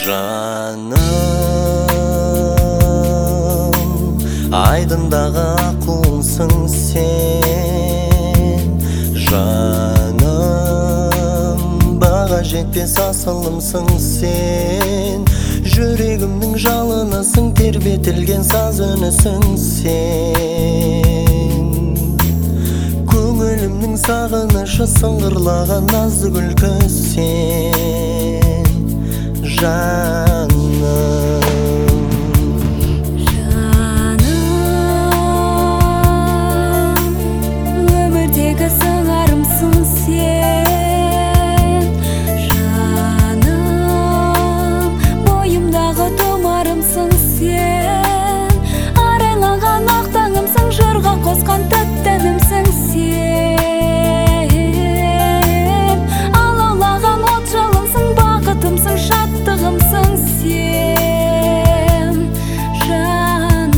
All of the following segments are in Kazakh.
Жаным, айдындағы аққуымсың сен. Жаным, баға жетпес асылымсың сен. Жүрегімнің жалынысың, тербетілген саз үнісің сен. Көңілімнің сағынышы, сыңғырлаған назды күлкі сен. Жаным, өмірдегі сыңарымсың сен. Жаным, бойымдағы тұмарымсың сен. Арайлаған ақ таңымсың, жырға қосқан тәттәнімсің сен. Алаулаған от жалынсың, бақытымсың, шаттығымсың сен. Жаным,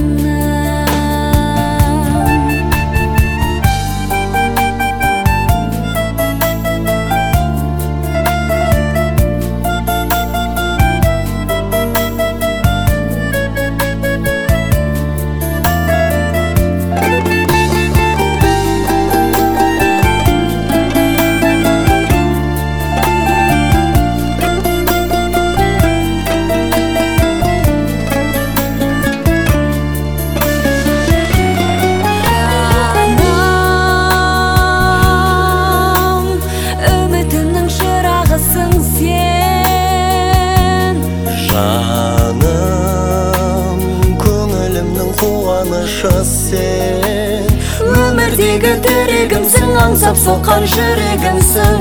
көңілімнің қуанышы сен. Өмірдегі тірегімсің, аңсап соққан жүрегімсің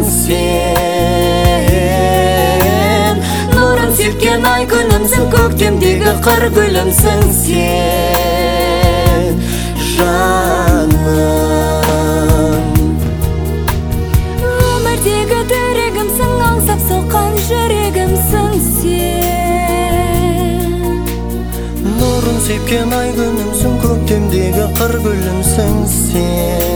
сен. Нұрын сепкен ай күнімсің, көктемдегі қыр гүлімсің сен. Жаным, өмірдегі тірегімсің, аңсап соққан жүрегімсің сен. нұрын сепкен ай күнімсің, көктемдегі қыр гүлімсің сен.